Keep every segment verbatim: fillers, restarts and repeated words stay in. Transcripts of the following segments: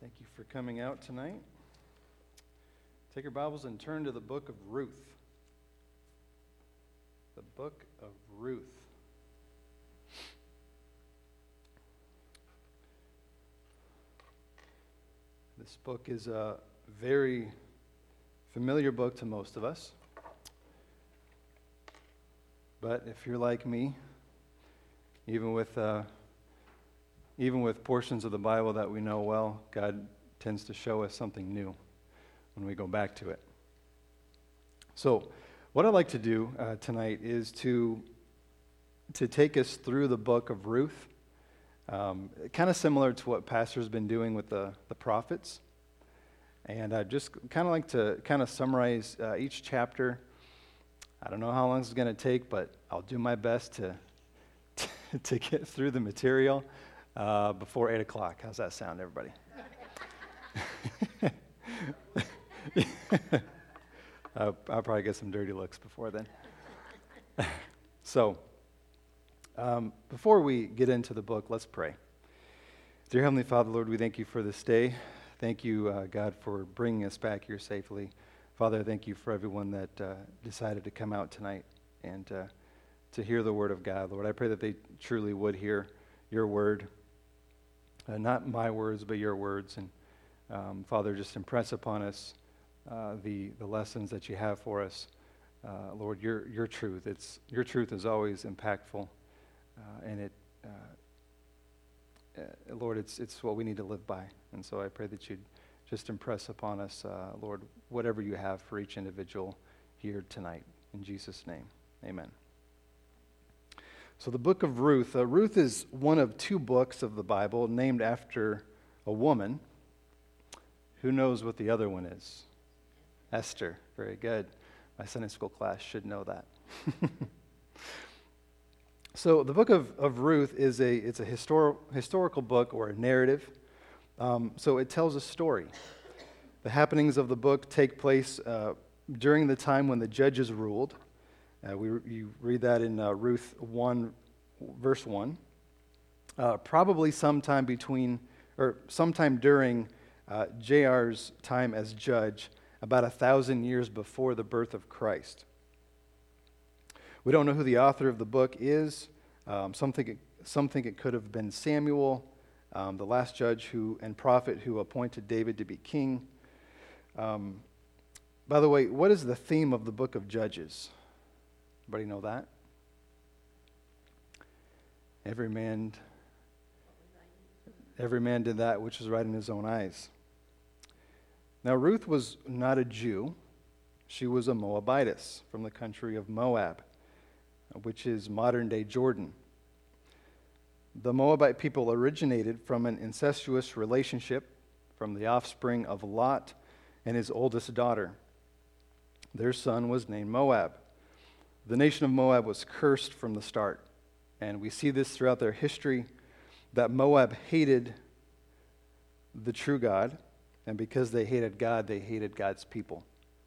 Thank you for coming out tonight. Take your Bibles and turn to the book of Ruth. The book of Ruth. This book is a very familiar book to most of us. But if you're like me, even with uh, even with portions of the Bible that we know well, God tends to show us something new when we go back to it. So, what I'd like to do uh, tonight is to to take us through the book of Ruth, um, kind of similar to what Pastor's been doing with the the prophets, and I just kind of like to kind of summarize uh, each chapter. I don't know how long this is going to take, but I'll do my best to to get through the material uh, before eight o'clock. How's that sound, everybody? uh, I'll probably get some dirty looks before then. So, um, before we get into the book, let's pray. Dear Heavenly Father, Lord, we thank you for this day. Thank you, uh, God, for bringing us back here safely. Father, thank you for everyone that uh, decided to come out tonight and uh, to hear the word of God. Lord, I pray that they truly would hear your word, uh, not my words, but your words. And um, Father, just impress upon us uh, the the lessons that you have for us. Uh, Lord, your your truth. It's your truth is always impactful, uh, and it, uh, uh, Lord, it's it's what we need to live by. And so I pray that you'd just impress upon us, uh, Lord, whatever you have for each individual here tonight. In Jesus' name, amen. So the book of Ruth. Uh, Ruth is one of two books of the Bible named after a woman. Who knows what the other one is? Esther. Very good. My Sunday school class should know that. So the book of, of Ruth is a it's a histor- historical book or a narrative. Um, so it tells a story. The happenings of the book take place uh, during the time when the judges ruled. Uh, we you read that in uh, Ruth one, verse one. Uh, probably sometime between, or sometime during uh, J R's time as judge, about a thousand years before the birth of Christ. We don't know who the author of the book is. Um, some think it, some think it could have been Samuel, um, the last judge who and prophet who appointed David to be king. Um, by the way, what is the theme of the book of Judges? Everybody know that? Every man, every man did that which was right in his own eyes. Now, Ruth was not a Jew. She was a Moabitess from the country of Moab, which is modern-day Jordan. The Moabite people originated from an incestuous relationship from the offspring of Lot and his oldest daughter. Their son was named Moab. The nation of Moab was cursed from the start, and we see this throughout their history, that Moab hated the true God, and because they hated God, they hated God's people.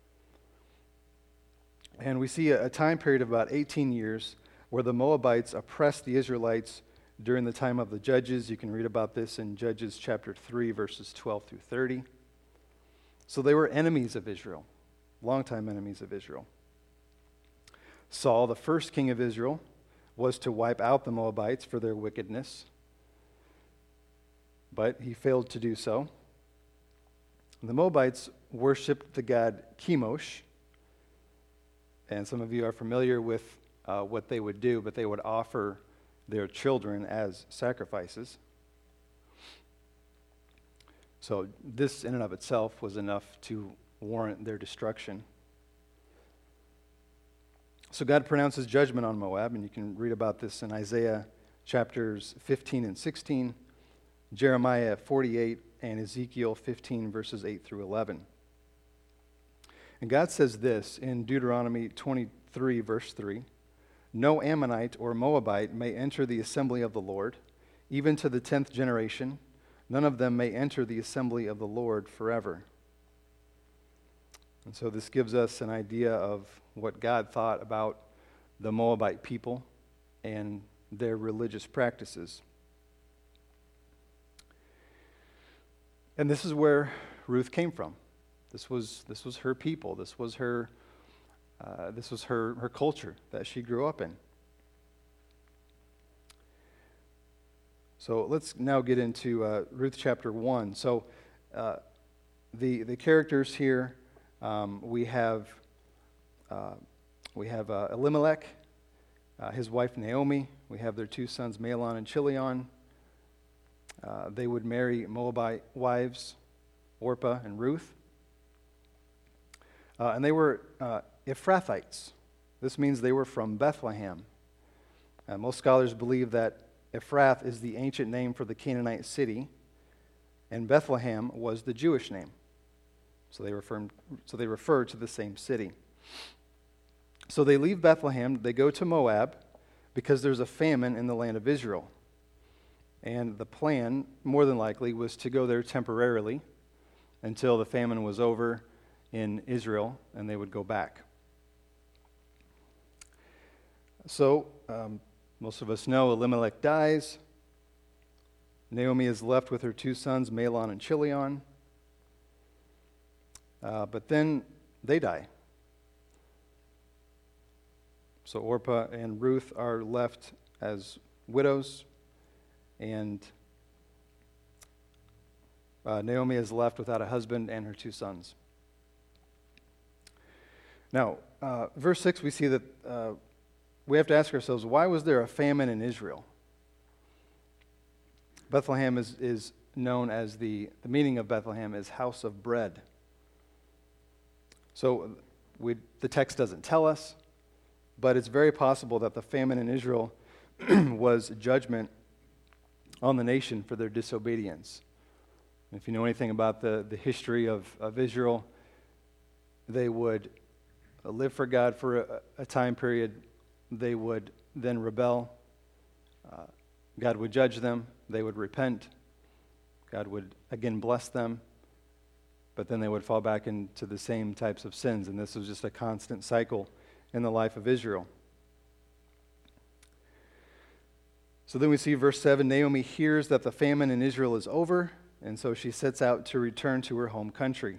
And we see a, a time period of about eighteen years where the Moabites oppressed the Israelites during the time of the judges. You can read about this in Judges chapter three, verses twelve through thirty. So they were enemies of Israel, longtime enemies of Israel. Saul, the first king of Israel, was to wipe out the Moabites for their wickedness, but he failed to do so. The Moabites worshipped the god Chemosh, and some of you are familiar with uh, what they would do, but they would offer their children as sacrifices. So this in and of itself was enough to warrant their destruction. So God pronounces judgment on Moab, and you can read about this in Isaiah chapters fifteen and sixteen, Jeremiah forty-eight, and Ezekiel fifteen, verses eight through eleven. And God says this in Deuteronomy twenty-three, verse three, "No Ammonite or Moabite may enter the assembly of the Lord, even to the tenth generation. None of them may enter the assembly of the Lord forever." And so this gives us an idea of what God thought about the Moabite people and their religious practices. And this is where Ruth came from. This was this was her people. This was her uh, this was her her culture that she grew up in. So let's now get into uh, Ruth chapter one. So uh, the the characters here, um, we have uh, we have uh, Elimelech, uh, his wife Naomi. We have their two sons Mahlon and Chilion. Uh, they would marry Moabite wives, Orpah and Ruth. Uh, and they were uh, Ephrathites. This means they were from Bethlehem. Uh, most scholars believe that Ephrath is the ancient name for the Canaanite city, and Bethlehem was the Jewish name. So they refer, so they refer to the same city. So they leave Bethlehem, they go to Moab, because there's a famine in the land of Israel. And the plan, more than likely, was to go there temporarily until the famine was over in Israel, and they would go back. So, um, most of us know Elimelech dies. Naomi is left with her two sons, Mahlon and Chilion. Uh, but then they die. So Orpah and Ruth are left as widows, and uh, Naomi is left without a husband and her two sons. Now, uh, verse six, we see that uh, we have to ask ourselves, why was there a famine in Israel? Bethlehem is, is known as the, the meaning of Bethlehem is house of bread. So we, the text doesn't tell us, but it's very possible that the famine in Israel was judgment on the nation for their disobedience. If you know anything about the, the history of, of Israel, they would live for God for a, a time period. They would then rebel. Uh, God would judge them. They would repent. God would again bless them. But then they would fall back into the same types of sins. And this was just a constant cycle in the life of Israel. So then we see verse seven, Naomi hears that the famine in Israel is over, and so she sets out to return to her home country.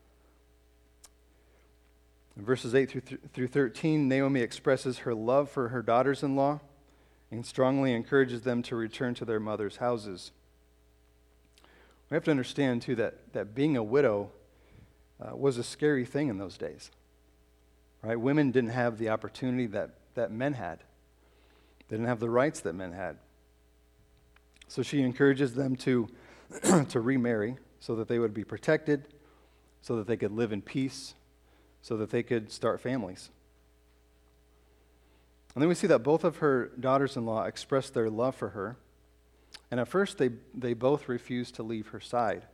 In verses eight through, th- through thirteen, Naomi expresses her love for her daughters-in-law and strongly encourages them to return to their mother's houses. We have to understand, too, that, that being a widow uh, was a scary thing in those days. Right? Women didn't have the opportunity that, that men had. They didn't have the rights that men had. So she encourages them to, to remarry so that they would be protected, so that they could live in peace, so that they could start families. And then we see that both of her daughters-in-law express their love for her. And at first, they, they both refuse to leave her side.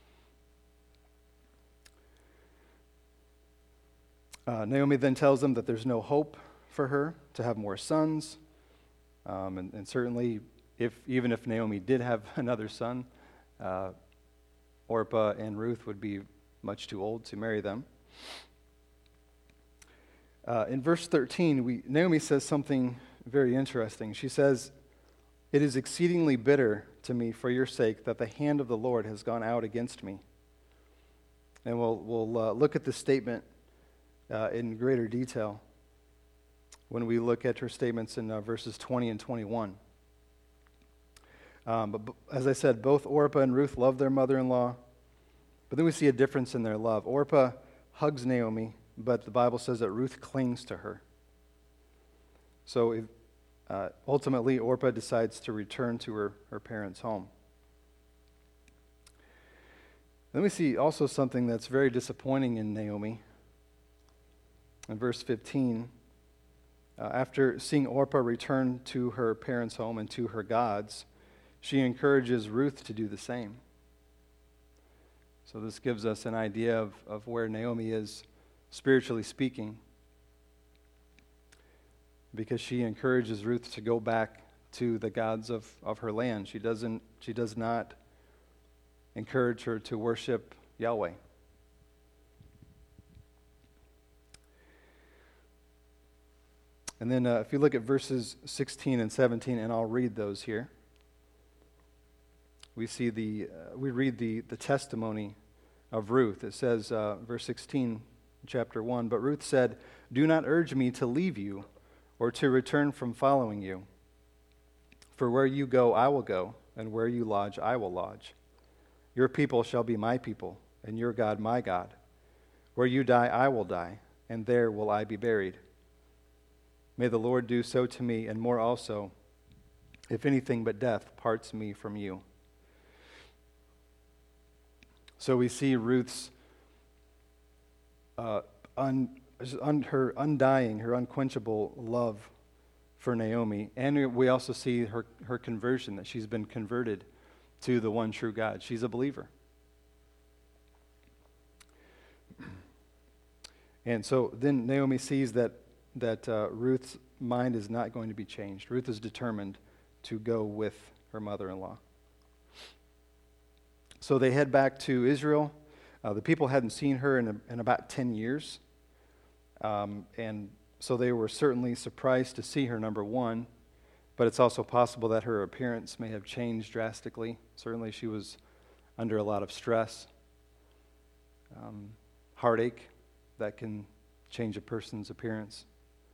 Uh, Naomi then tells them that there's no hope for her to have more sons. Um, and, and certainly, if even if Naomi did have another son, uh, Orpah and Ruth would be much too old to marry them. Uh, in verse thirteen, we, Naomi says something very interesting. She says, "It is exceedingly bitter to me for your sake that the hand of the Lord has gone out against me." And we'll, we'll uh, look at this statement uh, in greater detail when we look at her statements in uh, verses twenty and twenty-one. Um, but b- as I said, both Orpah and Ruth love their mother-in-law, but then we see a difference in their love. Orpah hugs Naomi, but the Bible says that Ruth clings to her. So if, uh, ultimately, Orpah decides to return to her, her parents' home. Then we see also something that's very disappointing in Naomi. In verse fifteen, uh, after seeing Orpah return to her parents' home and to her gods, she encourages Ruth to do the same. So this gives us an idea of, of where Naomi is spiritually speaking, because she encourages Ruth to go back to the gods of, of her land. She doesn't she does not encourage her to worship Yahweh. And then uh, if you look at verses sixteen and seventeen, and I'll read those here. we see the, uh, we read the, the testimony of Ruth. It says, uh, verse sixteen, chapter one, "But Ruth said, 'Do not urge me to leave you or to return from following you. For where you go, I will go, and where you lodge, I will lodge. Your people shall be my people, and your God my God. Where you die, I will die, and there will I be buried. May the Lord do so to me, and more also, if anything but death parts me from you.'" So we see Ruth's uh, un, un, her undying, her unquenchable love for Naomi. And we also see her, her conversion, that she's been converted to the one true God. She's a believer. And so then Naomi sees that, that uh, Ruth's mind is not going to be changed. Ruth is determined to go with her mother-in-law. So they head back to Israel. Uh, the people hadn't seen her in, a, in about ten years. Um, and so they were certainly surprised to see her, number one. But it's also possible that her appearance may have changed drastically. Certainly she was under a lot of stress, um, heartache that can change a person's appearance.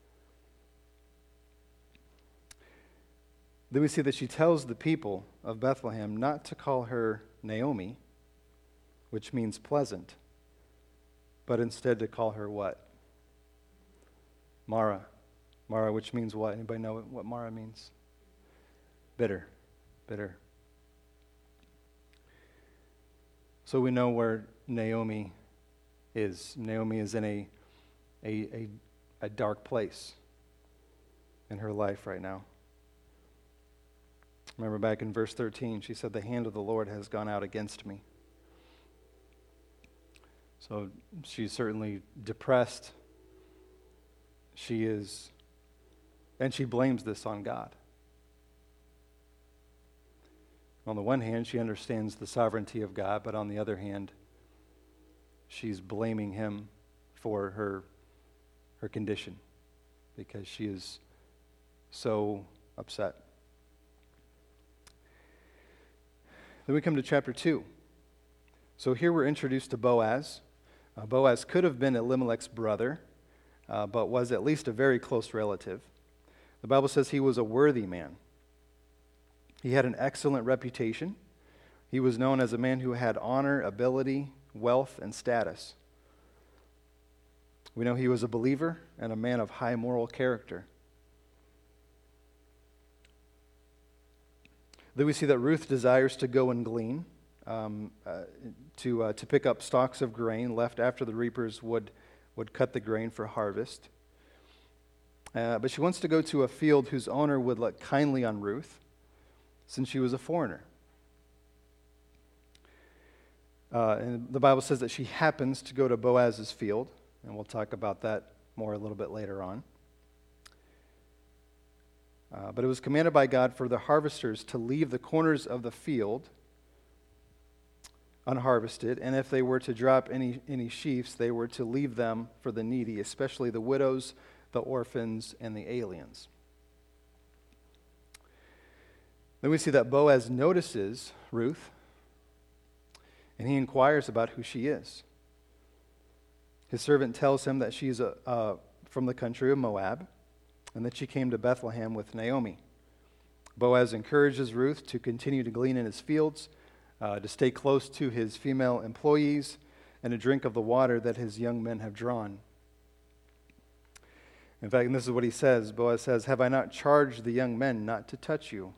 Then we see that she tells the people of Bethlehem not to call her Naomi, which means pleasant, but instead to call her what? Mara. Mara, which means what? Anybody know what Mara means? Bitter. Bitter. So we know where Naomi is. Naomi is in a, a, a, a dark place in her life right now. Remember back in verse thirteen, she said, "The hand of the Lord has gone out against me." So she's certainly depressed. She is, and she blames this on God. On the one hand, she understands the sovereignty of God, but on the other hand, she's blaming him for her, her condition because she is so upset. Then we come to chapter two. So here we're introduced to Boaz. Uh, Boaz could have been Elimelech's brother, uh, but was at least a very close relative. The Bible says he was a worthy man. He had an excellent reputation. He was known as a man who had honor, ability, wealth, and status. We know he was a believer and a man of high moral character. Then we see that Ruth desires to go and glean, um, uh, to uh, to pick up stalks of grain left after the reapers would, would cut the grain for harvest. Uh, but she wants to go to a field whose owner would look kindly on Ruth, since she was a foreigner. Uh, and the Bible says that she happens to go to Boaz's field, and we'll talk about that more a little bit later on. Uh, but it was commanded by God for the harvesters to leave the corners of the field unharvested, and if they were to drop any, any sheaves, they were to leave them for the needy, especially the widows, the orphans, and the aliens. Then we see that Boaz notices Ruth, and he inquires about who she is. His servant tells him that she's a, uh, from the country of Moab, and that she came to Bethlehem with Naomi. Boaz encourages Ruth to continue to glean in his fields, uh, to stay close to his female employees, and to drink of the water that his young men have drawn. In fact, and this is what he says, Boaz says, "Have I not charged the young men not to touch you?"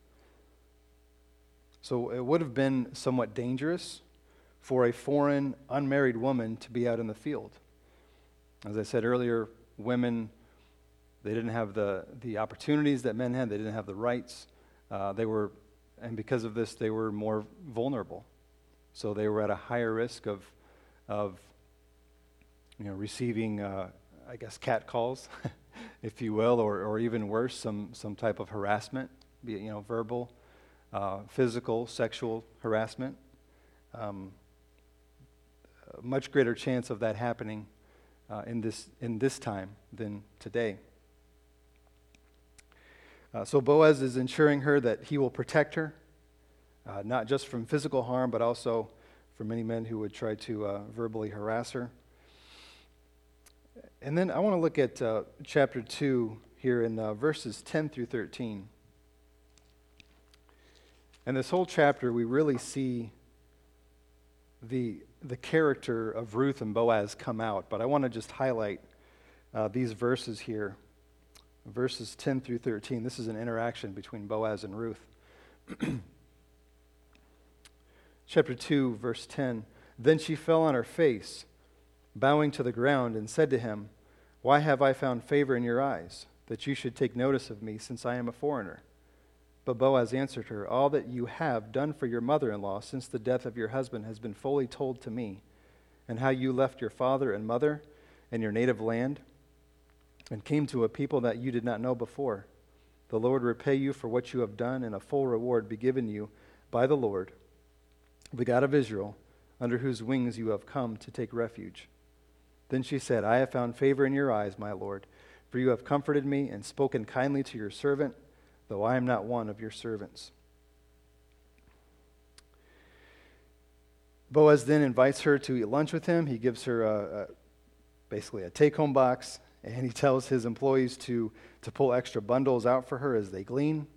So it would have been somewhat dangerous for a foreign, unmarried woman to be out in the field. As I said earlier, women, they didn't have the, the opportunities that men had. They didn't have the rights. Uh, they were, and because of this, they were more vulnerable. So they were at a higher risk of, of you know, receiving, uh, I guess, catcalls, if you will, or, or even worse, some, some type of harassment, be it, you know, verbal, Uh, physical, sexual harassment. Um, a much greater chance of that happening uh, in this in this time than today. Uh, so Boaz is ensuring her that he will protect her, uh, not just from physical harm, but also from many men who would try to uh, verbally harass her. And then I want to look at uh, chapter two here in uh, verses ten through thirteen. And this whole chapter, we really see the the character of Ruth and Boaz come out. But I want to just highlight uh, these verses here, verses ten through thirteen. This is an interaction between Boaz and Ruth. Chapter two, verse ten. Then she fell on her face, bowing to the ground, and said to him, "Why have I found favor in your eyes, that you should take notice of me, since I am a foreigner?" But Boaz answered her, "All that you have done for your mother-in-law since the death of your husband has been fully told to me, and how you left your father and mother and your native land, and came to a people that you did not know before. The Lord repay you for what you have done, and a full reward be given you by the Lord, the God of Israel, under whose wings you have come to take refuge." Then she said, "I have found favor in your eyes, my Lord, for you have comforted me and spoken kindly to your servant, though I am not one of your servants." Boaz then invites her to eat lunch with him. He gives her a, a, basically a take-home box, and he tells his employees to, to pull extra bundles out for her as they glean.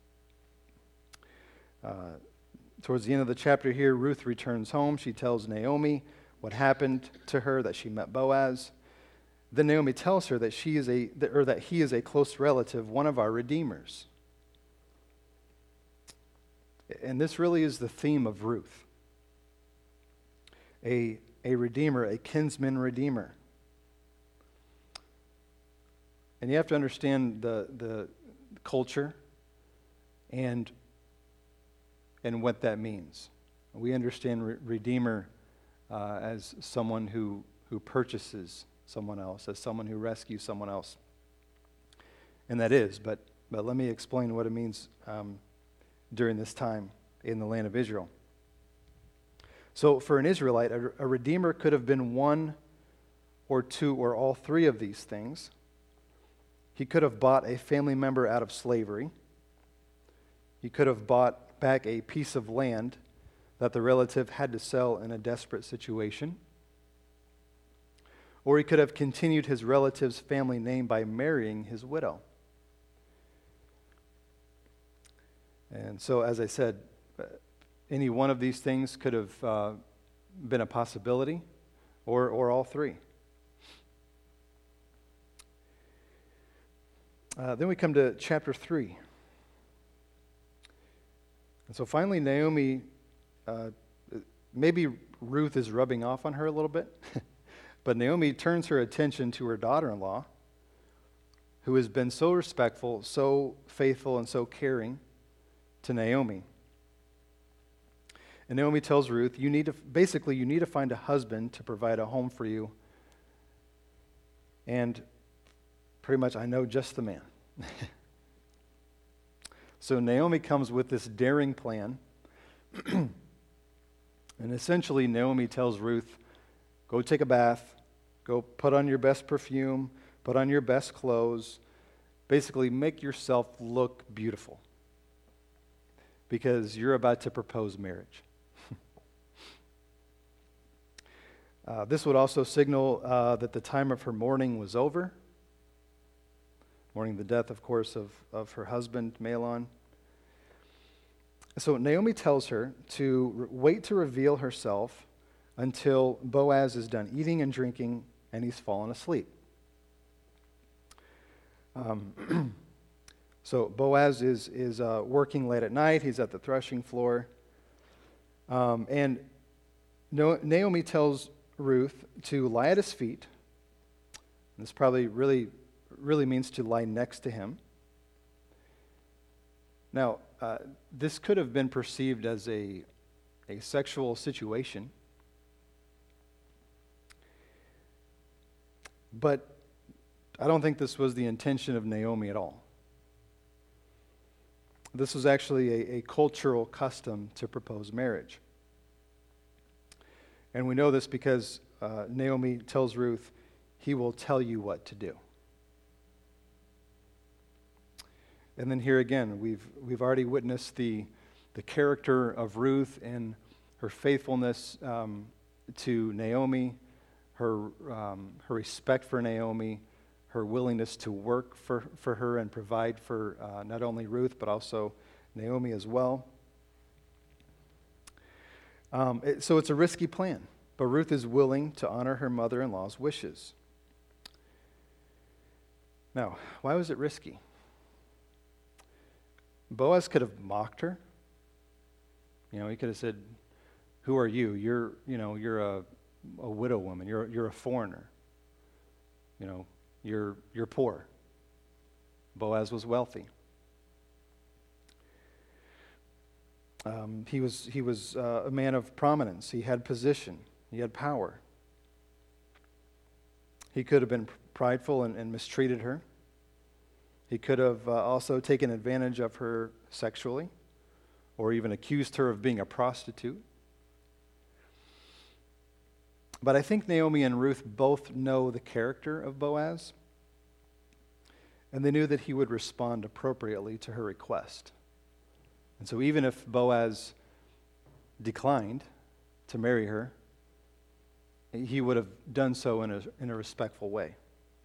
Uh, towards the end of the chapter here, Ruth returns home. She tells Naomi what happened to her, that she met Boaz. Then Naomi tells her that she is a, or that he is a close relative, one of our redeemers. And this really is the theme of Ruth. A, a redeemer, a kinsman redeemer. And you have to understand the, the culture and, and what that means. We understand re- redeemer uh, as someone who, who purchases someone else, as someone who rescues someone else. And that is, but, but let me explain what it means um, during this time in the land of Israel. So for an Israelite, a, a redeemer could have been one or two or all three of these things. He could have bought a family member out of slavery. He could have bought back a piece of land that the relative had to sell in a desperate situation. Or he could have continued his relative's family name by marrying his widow. And so, as I said, any one of these things could have uh, been a possibility, or, or all three. Uh, then we come to chapter three. And so finally, Naomi, uh, maybe Ruth is rubbing off on her a little bit, but Naomi turns her attention to her daughter-in-law, who has been so respectful, so faithful, and so caring to Naomi. And Naomi tells Ruth, you need to, basically, you need to find a husband to provide a home for you. And pretty much, I know just the man. So Naomi comes with this daring plan. And essentially, Naomi tells Ruth, go take a bath, go put on your best perfume, put on your best clothes. Basically, make yourself look beautiful, because you're about to propose marriage. Uh, this would also signal uh, that the time of her mourning was over. Mourning the death, of course, of, of her husband, Mahlon. So Naomi tells her to re- wait to reveal herself until Boaz is done eating and drinking and he's fallen asleep. Um, so Boaz is, is uh, working late at night. He's at the threshing floor. Um, and no- Naomi tells Ruth to lie at his feet. This probably really, really means to lie next to him. Now, uh, this could have been perceived as a, a sexual situation, but I don't think this was the intention of Naomi at all. This was actually a, a cultural custom to propose marriage. And we know this because uh, Naomi tells Ruth, he will tell you what to do. And then here again, we've we've already witnessed the the character of Ruth and her faithfulness um, to Naomi, her um, her respect for Naomi, her willingness to work for, for her and provide for uh, not only Ruth but also Naomi as well. Um, it, so it's a risky plan, but Ruth is willing to honor her mother-in-law's wishes. Now, why was it risky? Boaz could have mocked her. You know, he could have said, "Who are you? You're, you know, you're a, a widow woman. You're, you're a foreigner. You know, you're, you're poor." Boaz was wealthy. Um, he was, he was uh, a man of prominence. He had position. He had power. He could have been prideful and, and mistreated her. He could have uh, also taken advantage of her sexually, or even accused her of being a prostitute. But I think Naomi and Ruth both know the character of Boaz, and they knew that he would respond appropriately to her request. And so even if Boaz declined to marry her, he would have done so in a, in a respectful way.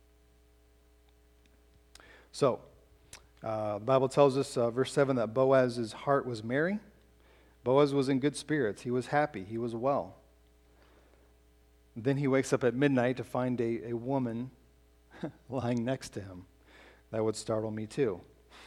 So, uh, the Bible tells us, uh, verse seven, that Boaz's heart was merry. Boaz was in good spirits. He was happy. He was well. Then he wakes up at midnight to find a, a woman lying next to him. That would startle me too.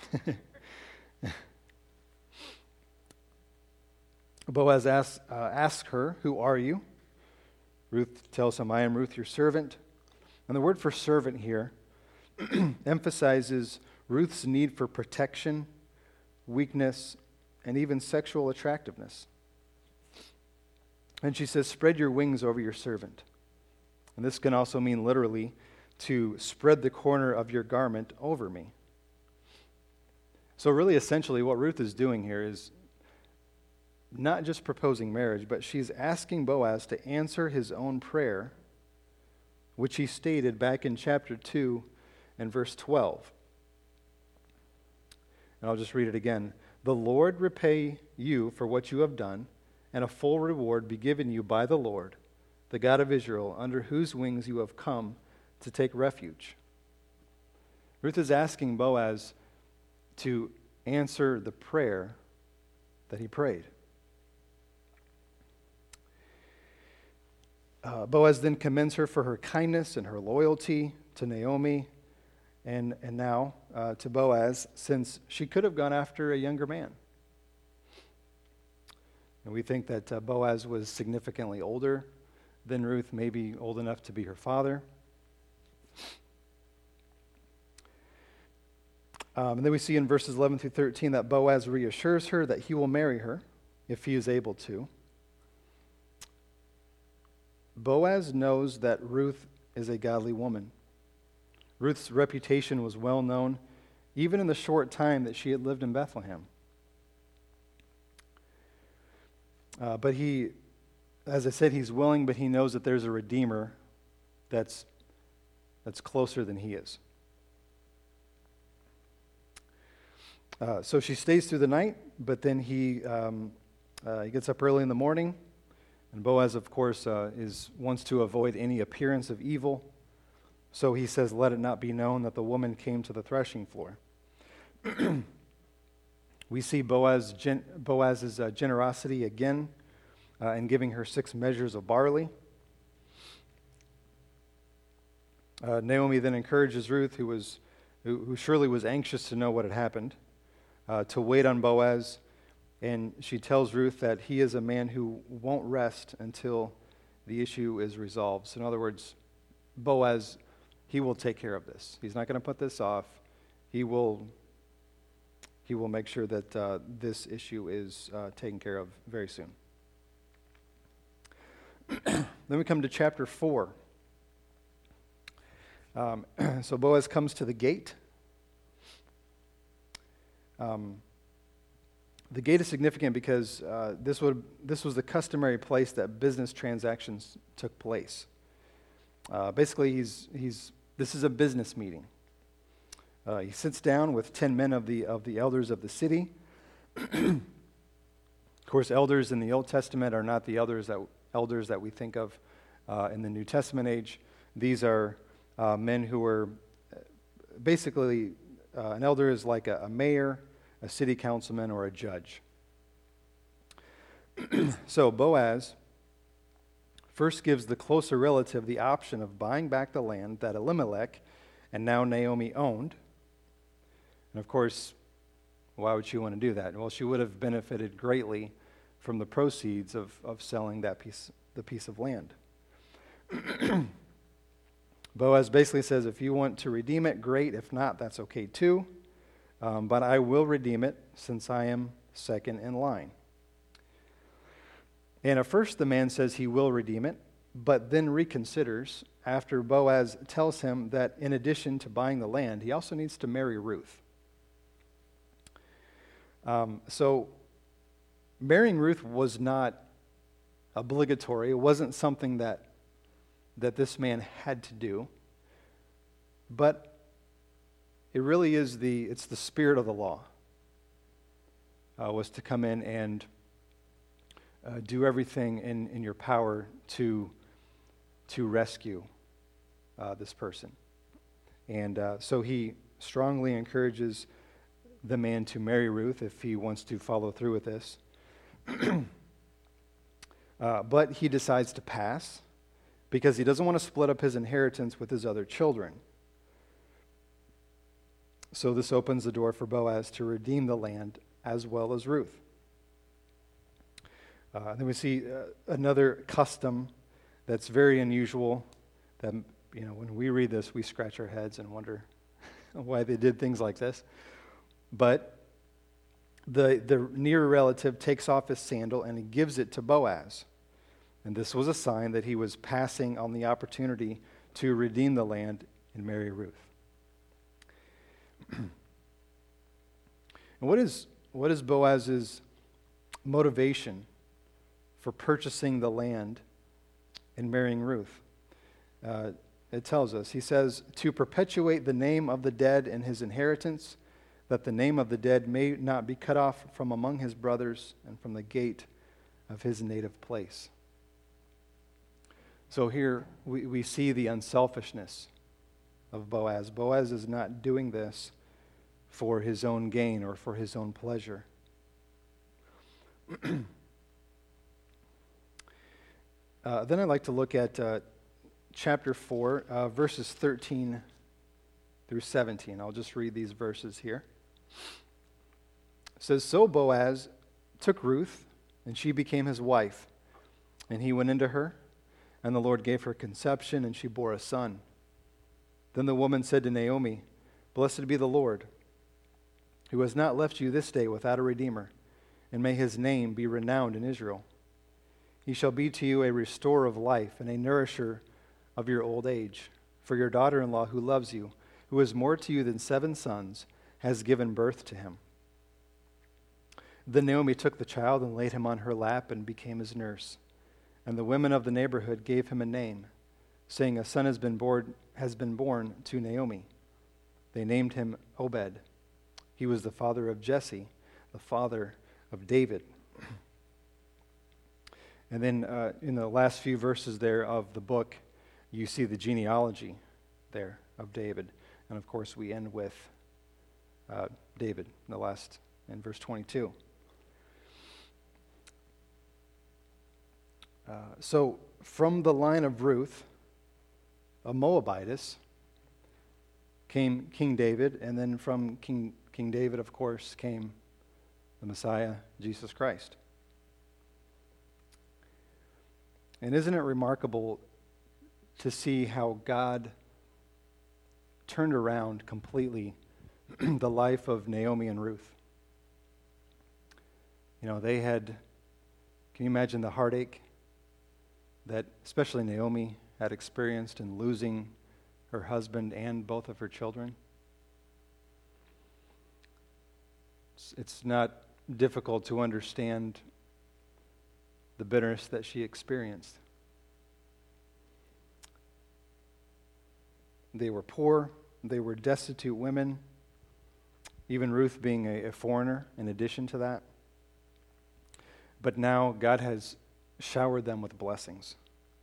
Boaz asks, uh, asks her, "Who are you?" Ruth tells him, "I am Ruth, your servant." And the word for servant here emphasizes Ruth's need for protection, weakness, and even sexual attractiveness. And she says, "Spread your wings over your servant." And this can also mean literally to spread the corner of your garment over me. So really, essentially, what Ruth is doing here is not just proposing marriage, but she's asking Boaz to answer his own prayer, which he stated back in chapter two and verse twelve. And I'll just read it again. "The Lord repay you for what you have done, and a full reward be given you by the Lord, the God of Israel, under whose wings you have come to take refuge." Ruth is asking Boaz to answer the prayer that he prayed. Uh, Boaz then commends her for her kindness and her loyalty to Naomi, and, and now uh, to Boaz, since she could have gone after a younger man. And we think that uh, Boaz was significantly older than Ruth, maybe old enough to be her father. Um, and then we see in verses eleven through thirteen that Boaz reassures her that he will marry her if he is able to. Boaz knows that Ruth is a godly woman. Ruth's reputation was well known, even in the short time that she had lived in Bethlehem. Uh, but he, as I said, he's willing, but he knows that there's a Redeemer that's, that's closer than he is. Uh, so she stays through the night, but then he, um, uh, he gets up early in the morning. And Boaz, of course, uh, is wants to avoid any appearance of evil. So he says, "Let it not be known that the woman came to the threshing floor." We see Boaz, gen, Boaz's uh, generosity again uh, in giving her six measures of barley. Uh, Naomi then encourages Ruth, who was, who, who surely was anxious to know what had happened, uh, to wait on Boaz. And she tells Ruth that he is a man who won't rest until the issue is resolved. So in other words, Boaz, he will take care of this. He's not going to put this off. He will, he will make sure that uh, this issue is uh, taken care of very soon. Then we come to chapter four. Um, so Boaz comes to the gate. Um, The gate is significant because uh, this would this was the customary place that business transactions took place. Uh, basically, he's he's this is a business meeting. Uh, he sits down with ten men of the of the elders of the city, course, elders in the Old Testament are not the elders that elders that we think of uh, in the New Testament age. These are uh, men who were basically, uh, an elder is like a, a mayor, a city councilman, or a judge. So Boaz first gives the closer relative the option of buying back the land that Elimelech and now Naomi owned. And of course, why would she want to do that? Well, she would have benefited greatly from the proceeds of, of selling that piece, the piece of land. Boaz basically says, if you want to redeem it, great. If not, that's okay too. Um, but I will redeem it since I am second in line. And at first the man says he will redeem it, but then reconsiders after Boaz tells him that in addition to buying the land, he also needs to marry Ruth. Um, so marrying Ruth was not obligatory. It wasn't something that that this man had to do, but it really is the, it's the spirit of the law, uh, was to come in and uh, do everything in, in your power to, to rescue uh, this person. And uh, so he strongly encourages the man to marry Ruth if he wants to follow through with this. uh, but he decides to pass, because he doesn't want to split up his inheritance with his other children. So this opens the door for Boaz to redeem the land as well as Ruth. Uh, then we see uh, another custom that's very unusual, that, you know, when we read this, we scratch our heads and wonder why they did things like this. But the, the near relative takes off his sandal and he gives it to Boaz. And this was a sign that he was passing on the opportunity to redeem the land and marry Ruth. And what is what is Boaz's motivation for purchasing the land and marrying Ruth? Uh, it tells us, he says, to perpetuate the name of the dead in his inheritance, that the name of the dead may not be cut off from among his brothers and from the gate of his native place. So here we, we see the unselfishness of Boaz. Boaz is not doing this for his own gain or for his own pleasure. uh, then I'd like to look at uh, chapter four, uh, verses thirteen through seventeen. I'll just read these verses here. It says, so Boaz took Ruth, and she became his wife, and he went into her. And the Lord gave her conception, and she bore a son. Then the woman said to Naomi, blessed be the Lord, who has not left you this day without a redeemer, and may his name be renowned in Israel. He shall be to you a restorer of life and a nourisher of your old age. For your daughter-in-law who loves you, who is more to you than seven sons, has given birth to him. Then Naomi took the child and laid him on her lap and became his nurse. And the women of the neighborhood gave him a name, saying, a son has been born, has been born to Naomi. They named him Obed. He was the father of Jesse, the father of David. And then uh, in the last few verses there of the book, you see the genealogy there of David. And of course, we end with uh, David, the last, in verse twenty-two. Uh, so from the line of Ruth, a Moabitess, came King David, and then from King, King David, of course, came the Messiah, Jesus Christ. And isn't it remarkable to see how God turned around completely the life of Naomi and Ruth? You know, they had, can you imagine the heartache that especially Naomi had experienced in losing her husband and both of her children? It's, it's not difficult to understand the bitterness that she experienced. They were poor, they were destitute women, even Ruth being a, a foreigner in addition to that. but now God has showered them with blessings.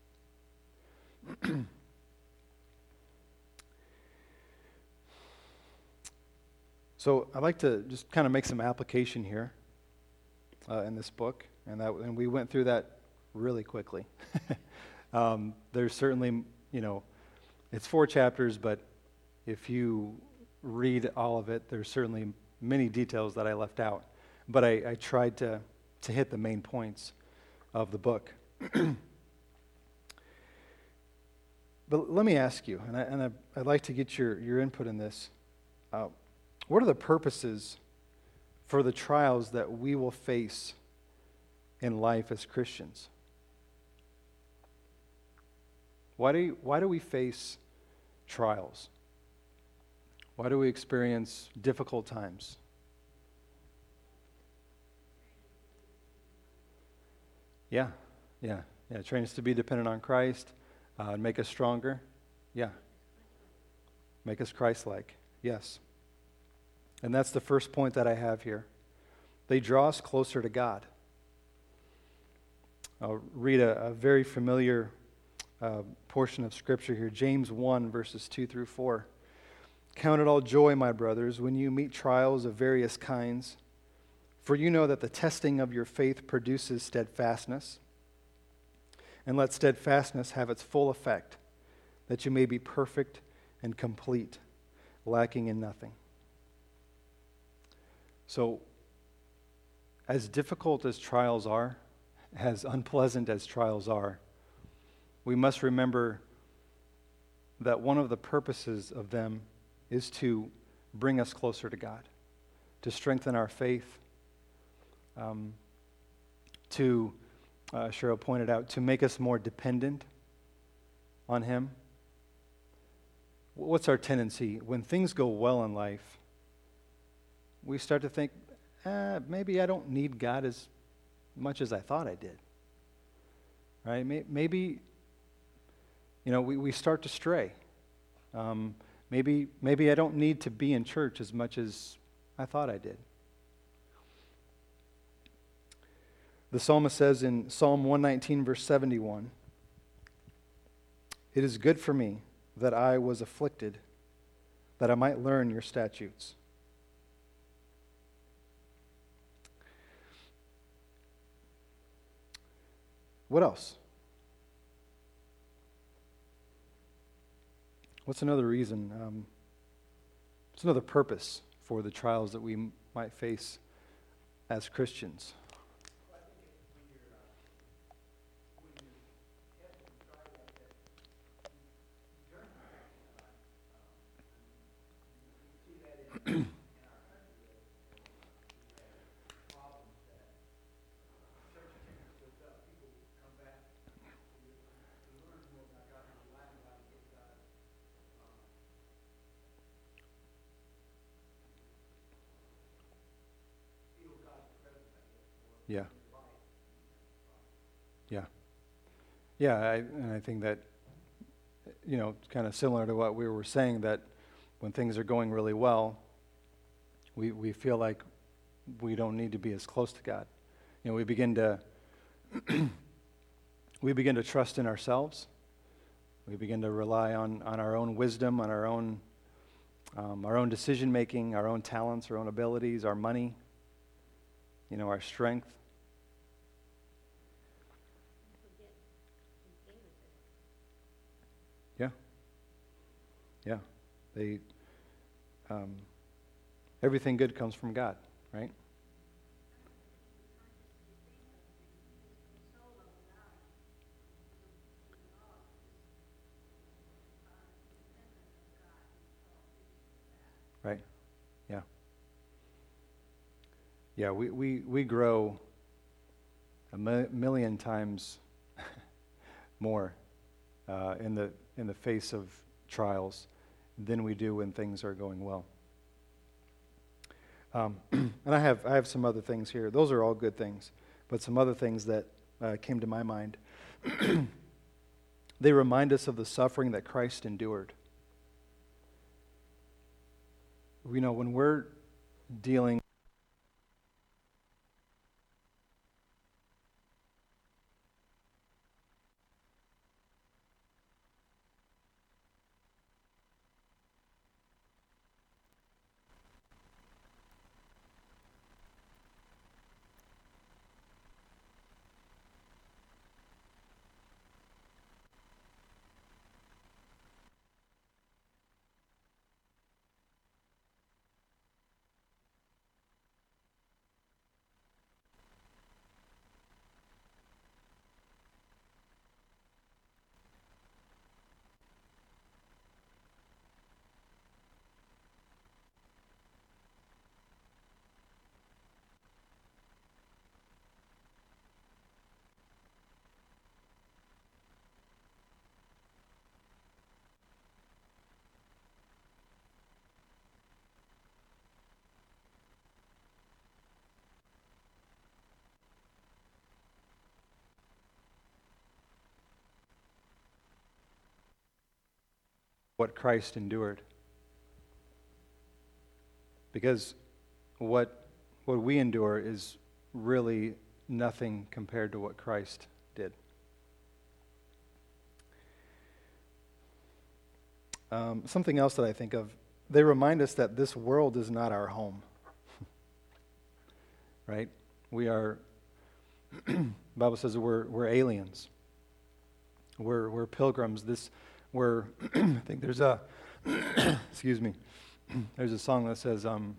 So I'd like to just kind of make some application here uh, in this book, and that and we went through that really quickly. um, there's certainly, you know, it's four chapters, but if you read all of it, there's certainly many details that I left out. But I, I tried to, to hit the main points of the book. But let me ask you, and, I, and I, I'd like to get your, your input in this. Uh, what are the purposes for the trials that we will face in life as Christians? Why do, you, why do we face trials? Why do we experience difficult times? Yeah, yeah, yeah. Train us to be dependent on Christ, uh, and make us stronger. Yeah. Make us Christ-like. Yes. And that's the first point that I have here. They draw us closer to God. I'll read a, a very familiar uh, portion of Scripture here. James one, verses two through four. Count it all joy, my brothers, when you meet trials of various kinds, for you know that the testing of your faith produces steadfastness. And let steadfastness have its full effect, that you may be perfect and complete, lacking in nothing. So, as difficult as trials are, as unpleasant as trials are, we must remember that one of the purposes of them is to bring us closer to God, to strengthen our faith, um, to, uh, Cheryl pointed out, to make us more dependent on Him. What's our tendency? When things go well in life, we start to think, eh, maybe I don't need God as much as I thought I did. Right? Maybe, you know, we, we start to stray. Um, maybe, maybe I don't need to be in church as much as I thought I did. The psalmist says in Psalm one nineteen, verse seventy-one, "It is good for me that I was afflicted, that I might learn your statutes." What else? What's another reason? Um, what's another purpose for the trials that we m- might face as Christians? Yeah. Yeah. Yeah, I, and I think that, you know, it's kind of similar to what we were saying, that when things are going really well, we, we feel like we don't need to be as close to God. You know, we begin to we begin to trust in ourselves. We begin to rely on, on our own wisdom, on our own um, our own decision making, our own talents, our own abilities, our money, you know, our strength. Yeah. Yeah. They um, everything good comes from God, right? Right. Yeah. Yeah, we, we, we grow a mi- million times more uh, in the in the face of trials than we do when things are going well. Um, and I have I have some other things here. Those are all good things, but some other things that uh, came to my mind. They remind us of the suffering that Christ endured. You know, when we're dealing what Christ endured. Because what what we endure is really nothing compared to what Christ did. Um, something else that I think of, they remind us that this world is not our home. Right? We are, the Bible says that we're, we're aliens. We're, we're pilgrims. This, we're, I think there's a, excuse me, there's a song that says, um,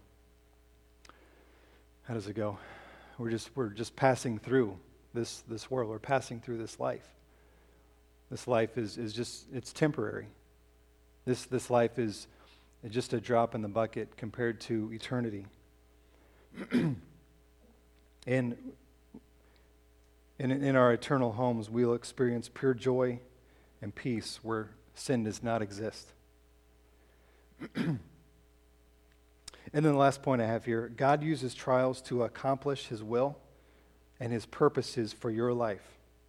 how does it go? We're just, we're just passing through this, this world. We're passing through this life. This life is, is just, it's temporary. This, this life is just a drop in the bucket compared to eternity. And in, in our eternal homes, we'll experience pure joy and peace where sin does not exist. And then the last point I have here, God uses trials to accomplish His will and His purposes for your life.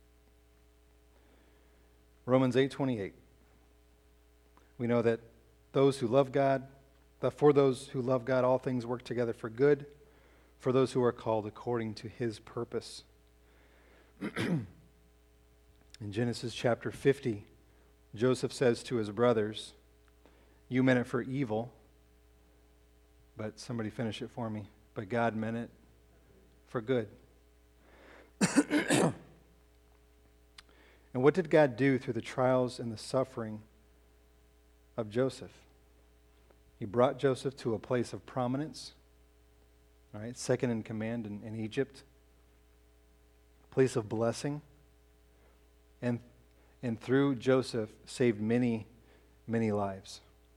Romans eight twenty-eight. We know that those who love God, that for those who love God, all things work together for good, for those who are called according to His purpose. In Genesis chapter fifty, Joseph says to his brothers, "You meant it for evil," but somebody finish it for me, "but God meant it for good." And what did God do through the trials and the suffering of Joseph? He brought Joseph to a place of prominence, all right, second in command in, in Egypt, a place of blessing, and and through Joseph saved many, many lives.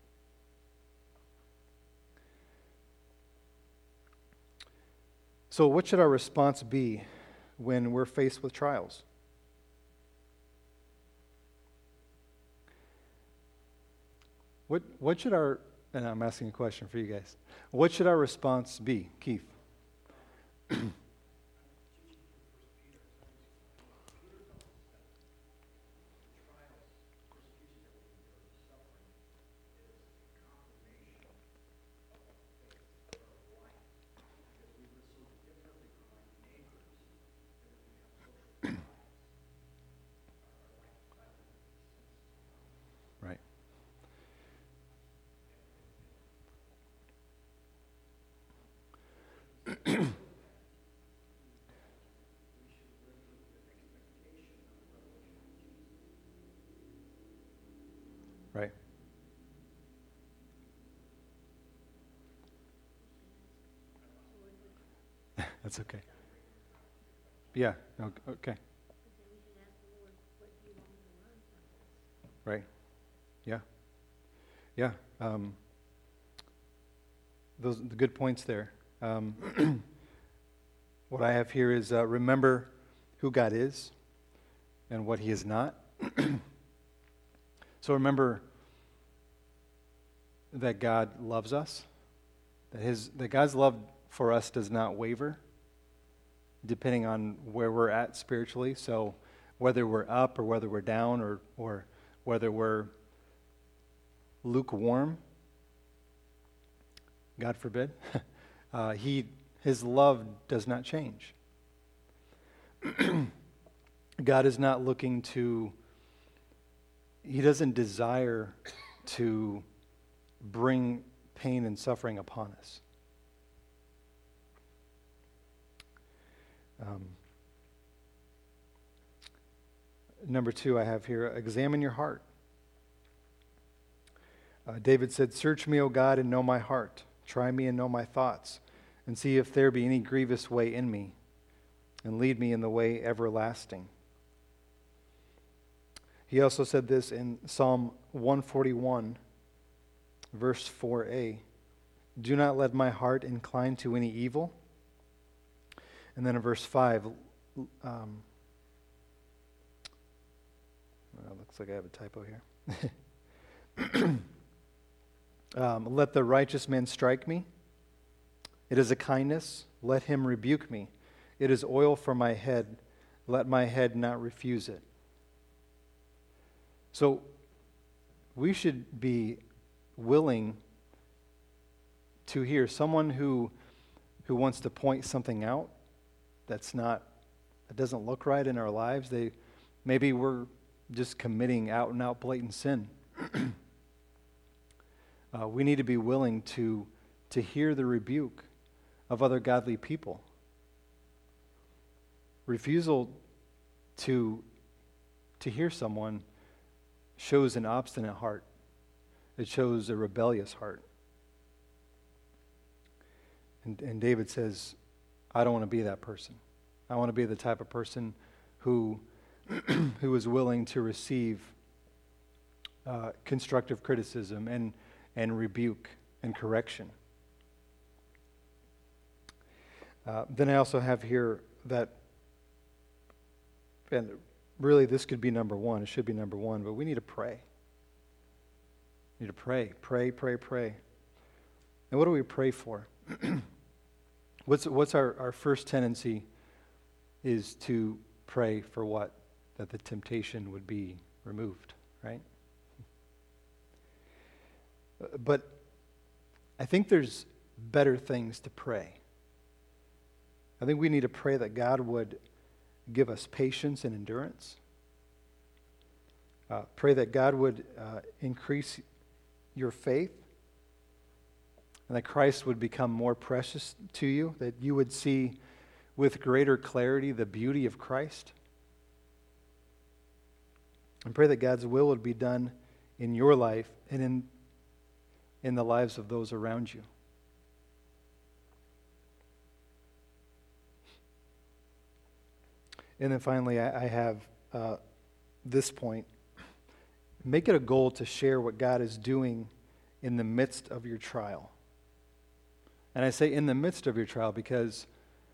So what should our response be when we're faced with trials? What what should our, and I'm asking a question for you guys, what should our response be, Keith? Right. Right. That's okay. Yeah. o- Okay. Right. Yeah. Yeah. Um, those are the good points there. Um, what I have here is uh, remember who God is and what He is not. So remember that God loves us, that His that God's love for us does not waver, depending on where we're at spiritually. So whether we're up or whether we're down or or whether we're lukewarm, God forbid, uh, he His love does not change. God is not looking to, He doesn't desire to bring pain and suffering upon us. Um, number two I have here, examine your heart. Uh, David said, "Search me, O God, and know my heart. Try me and know my thoughts, and see if there be any grievous way in me, and lead me in the way everlasting." He also said this in Psalm one forty-one, verse four a, "Do not let my heart incline to any evil." And then in verse five, um, well, looks like I have a typo here. um, "Let the righteous man strike me. It is a kindness. Let him rebuke me. It is oil for my head. Let my head not refuse it." So we should be willing to hear someone who who wants to point something out that's not, that doesn't look right in our lives. They maybe we're just committing out and out blatant sin. uh, we need to be willing to to hear the rebuke of other godly people. Refusal to to hear someone shows an obstinate heart. It shows a rebellious heart. And, and David says, I don't want to be that person. I want to be the type of person who who is willing to receive uh, constructive criticism and, and rebuke and correction. Uh, then I also have here that, and really this could be number one, it should be number one, but we need to pray. We need to pray, pray, pray, pray. And what do we pray for? what's what's our, our first tendency is to pray for what? That the temptation would be removed, right? But I think there's better things to pray. I think we need to pray that God would give us patience and endurance. Uh, pray that God would uh, increase your faith and that Christ would become more precious to you, that you would see with greater clarity the beauty of Christ. And pray that God's will would be done in your life and in, in the lives of those around you. And then finally, I, I have uh, this point. Make it a goal to share what God is doing in the midst of your trial. And I say in the midst of your trial because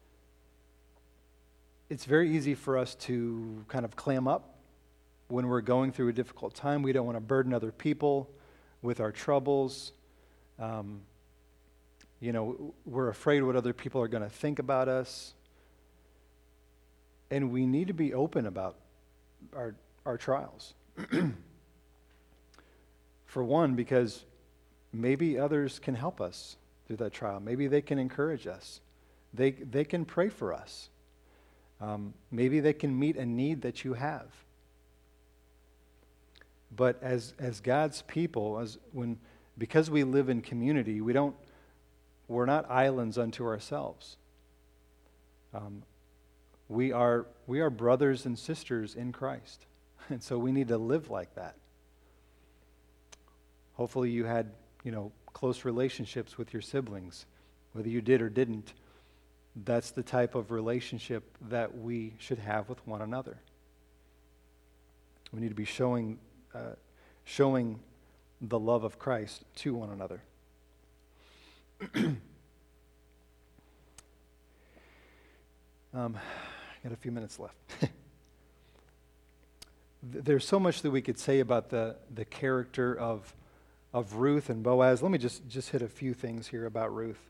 it's very easy for us to kind of clam up when we're going through a difficult time. We don't want to burden other people with our troubles. Um, you know, we're afraid what other people are going to think about us. And we need to be open about our our trials. For one, because maybe others can help us through that trial. Maybe they can encourage us. They they can pray for us. Um, maybe they can meet a need that you have. But as as God's people, as when because we live in community, we don't we're not islands unto ourselves. Um, We are we are brothers and sisters in Christ. And so we need to live like that. Hopefully you had, you know, close relationships with your siblings. Whether you did or didn't, that's the type of relationship that we should have with one another. We need to be showing uh, showing the love of Christ to one another. um Got a few minutes left. There's so much that we could say about the, the character of, of Ruth and Boaz. Let me just, just hit a few things here about Ruth.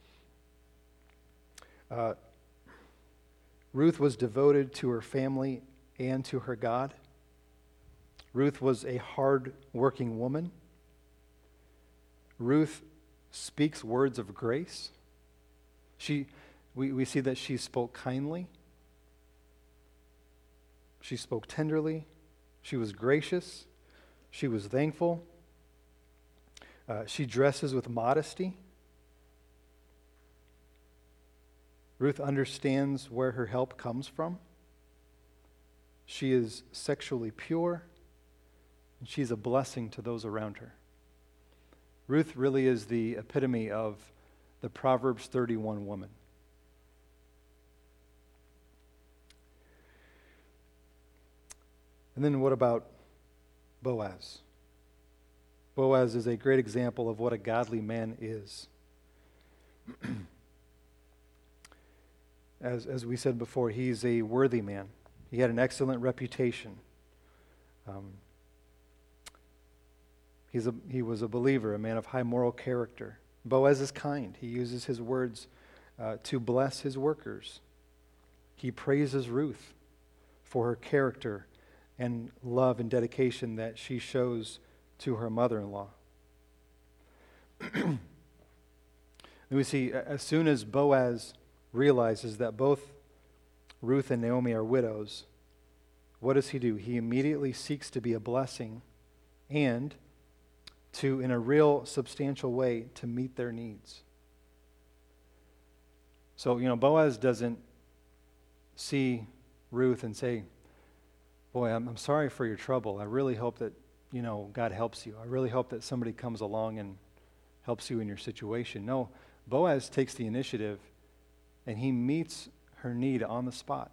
Uh, Ruth was devoted to her family and to her God. Ruth was a hard-working woman. Ruth speaks words of grace. She, we, we see that she spoke kindly. She spoke tenderly. She was gracious. She was thankful. Uh, she dresses with modesty. Ruth understands where her help comes from. She is sexually pure, and she's a blessing to those around her. Ruth really is the epitome of the Proverbs thirty-one woman. And then what about Boaz? Boaz is a great example of what a godly man is. As, as we said before, he's a worthy man. He had an excellent reputation. Um, he's a, he was a believer, a man of high moral character. Boaz is kind. He uses his words uh, to bless his workers. He praises Ruth for her character and love and dedication that she shows to her mother-in-law. And we see, as soon as Boaz realizes that both Ruth and Naomi are widows, what does he do? He immediately seeks to be a blessing and to, in a real substantial way, to meet their needs. So, you know, Boaz doesn't see Ruth and say, boy, I'm, I'm sorry for your trouble. I really hope that, you know, God helps you. I really hope that somebody comes along and helps you in your situation. No, Boaz takes the initiative and he meets her need on the spot.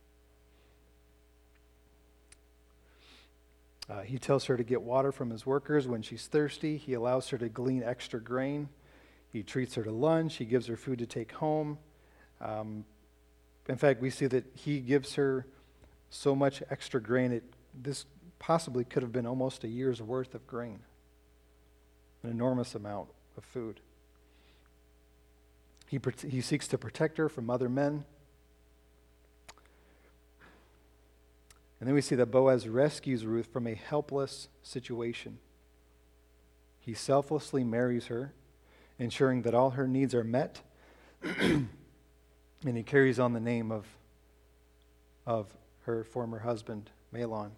Uh, he tells her to get water from his workers when she's thirsty. He allows her to glean extra grain. He treats her to lunch. He gives her food to take home. Um, in fact, we see that he gives her so much extra grain, it, this possibly could have been almost a year's worth of grain. An enormous amount of food. He, he seeks to protect her from other men. And then we see that Boaz rescues Ruth from a helpless situation. He selflessly marries her, ensuring that all her needs are met, and he carries on the name of, of her former husband, Mahlon.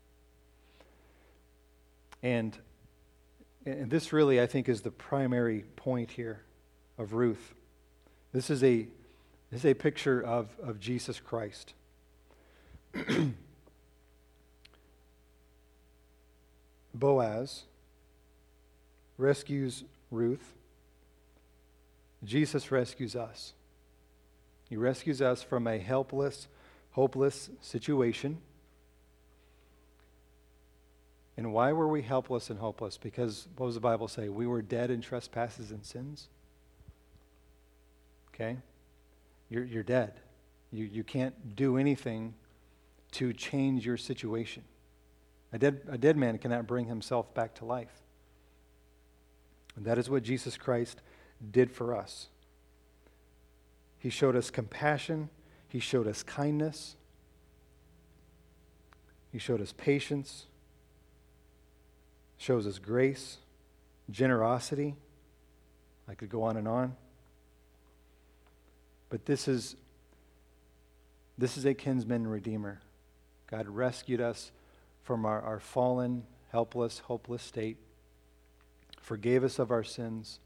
And, and this really, I think, is the primary point here of Ruth. This is a, this is a picture of, of Jesus Christ. Boaz rescues Ruth. Jesus rescues us. He rescues us from a helpless, hopeless situation. And why were we helpless and hopeless? Because, what does the Bible say? We were dead in trespasses and sins. Okay? You're, you're dead. You, you can't do anything to change your situation. A dead, a dead man cannot bring himself back to life. And that is what Jesus Christ did for us. He showed us compassion. He showed us kindness. He showed us patience. Shows us grace, generosity. I could go on and on. But this is, this is a kinsman redeemer. God rescued us from our, our fallen, helpless, hopeless state, forgave us of our sins.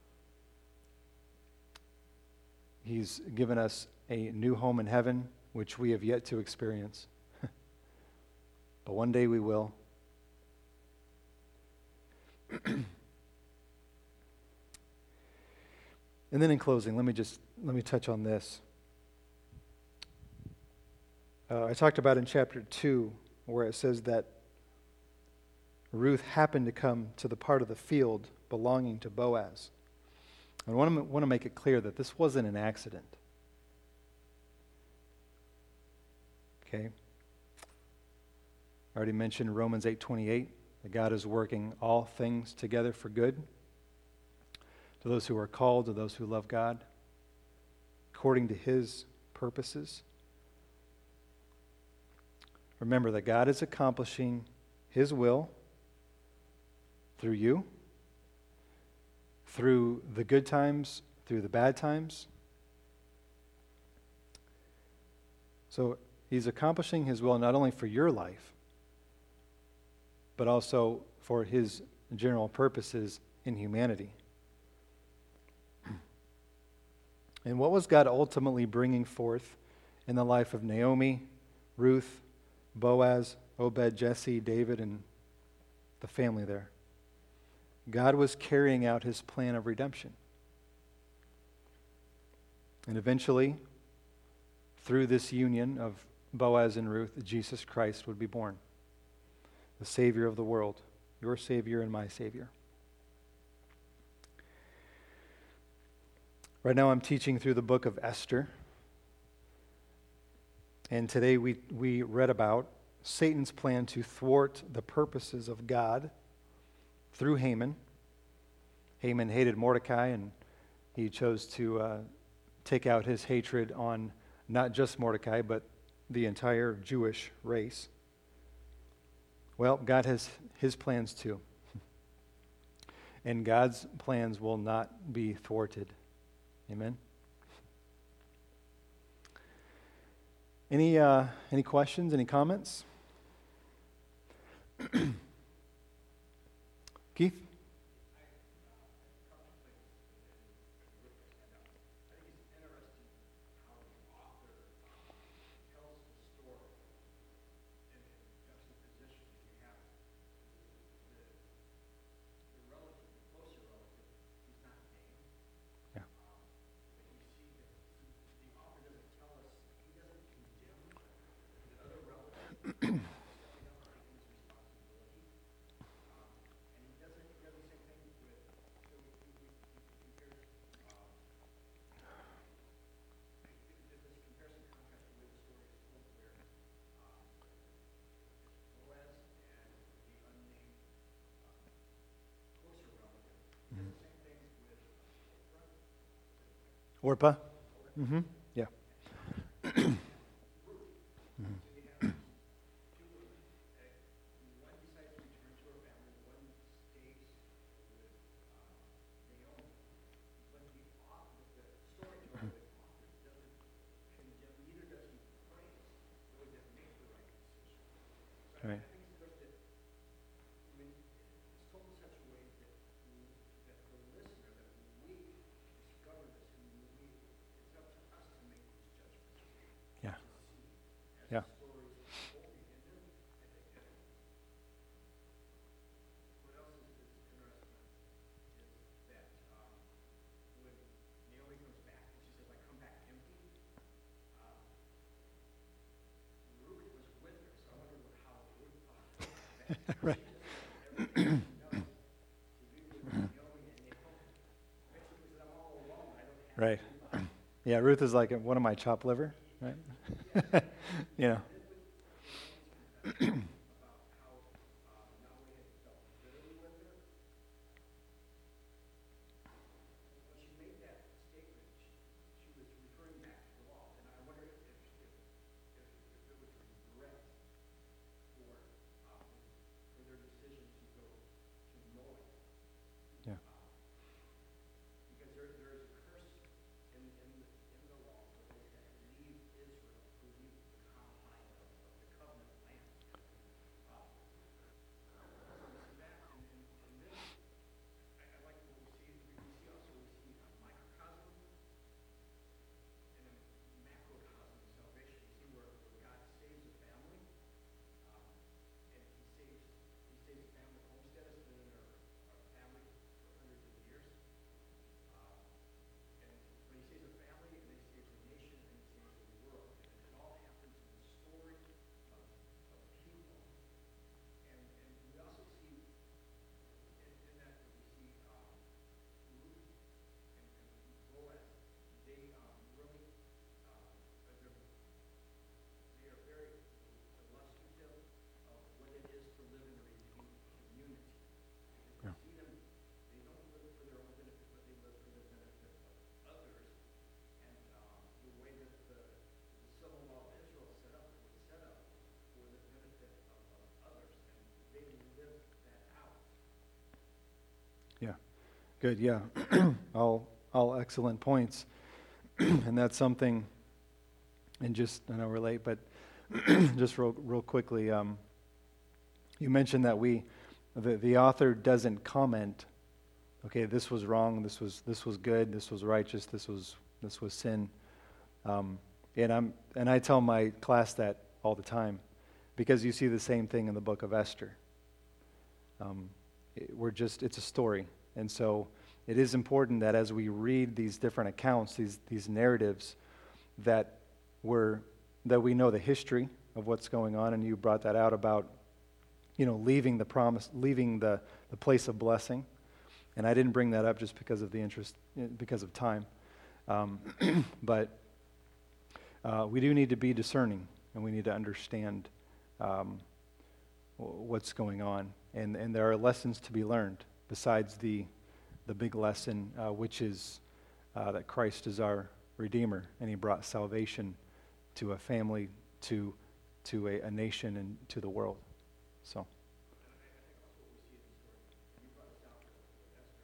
He's given us a new home in heaven, which we have yet to experience. But one day we will. And then in closing, let me just, let me touch on this. Uh, I talked about in chapter two, where it says that Ruth happened to come to the part of the field belonging to Boaz. I want to, want to make it clear that this wasn't an accident. Okay? I already mentioned Romans eight twenty-eight, that God is working all things together for good to those who are called, to those who love God, according to his purposes. Remember that God is accomplishing his will through you, through the good times, through the bad times. So he's accomplishing his will not only for your life, but also for his general purposes in humanity. And what was God ultimately bringing forth in the life of Naomi, Ruth, Boaz, Obed, Jesse, David, and the family there? God was carrying out his plan of redemption. And eventually, through this union of Boaz and Ruth, Jesus Christ would be born. The Savior of the world. Your Savior and my Savior. Right now I'm teaching through the book of Esther. And today we, we read about Satan's plan to thwart the purposes of God through Haman. Haman hated Mordecai, and he chose to uh, take out his hatred on not just Mordecai, but the entire Jewish race. Well, God has his plans too. and God's plans will not be thwarted. Amen? Any, uh, any questions, any comments? Keith? Orpah? Mm-hmm. Yeah. Right. Yeah. Yeah. Right. Right. Yeah, Ruth is like, one of my chopped liver, right? You know. Yeah. Yeah. Yeah. Good. Yeah. all all excellent points. And that's something, and just, I know we're late, but just real, real quickly, um, you mentioned that we, the, the author doesn't comment, okay, this was wrong, this was this was good, this was righteous, this was this was sin. Um, and I'm and I tell my class that all the time, because you see the same thing in the book of Esther. Um, it, we're just it's a story, and so it is important that as we read these different accounts, these these narratives, that we're that we know the history of what's going on. And you brought that out about, you know, leaving the promise, leaving the, the place of blessing. And I didn't bring that up just because of the interest, because of time. Um, but uh, we do need to be discerning, and we need to understand um, what's going on. And, and there are lessons to be learned besides the, the big lesson, uh, which is uh, that Christ is our Redeemer, and he brought salvation to a family, to, to a, a nation, and to the world. So.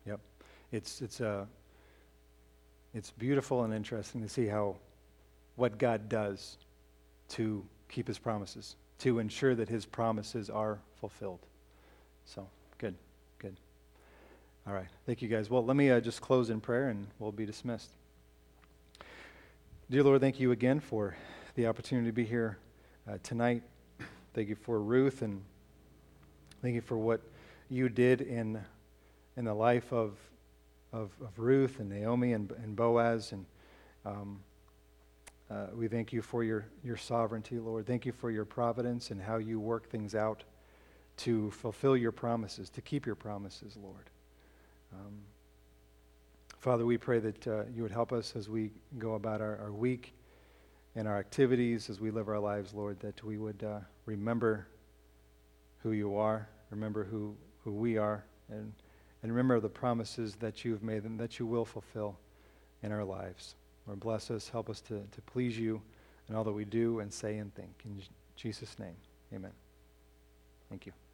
Yep. It's it's uh, it's beautiful and interesting to see how what God does to keep his promises, to ensure that his promises are fulfilled. So, good, good. All right. Thank you, guys. Well, let me uh, just close in prayer and we'll be dismissed. Dear Lord, thank you again for the opportunity to be here uh, tonight. Thank you for Ruth, and thank you for what you did in in the life of of, of Ruth and Naomi and, and Boaz. And um, uh, we thank you for your, your sovereignty, Lord. Thank you for your providence and how you work things out to fulfill your promises, to keep your promises, Lord. Um, Father, we pray that uh, you would help us as we go about our, our week and our activities, as we live our lives, Lord, that we would uh, remember who you are, remember who, who we are, and, and remember the promises that you've made and that you will fulfill in our lives. Lord, bless us, help us to, to please you in all that we do and say and think. In Jesus' name, amen. Thank you.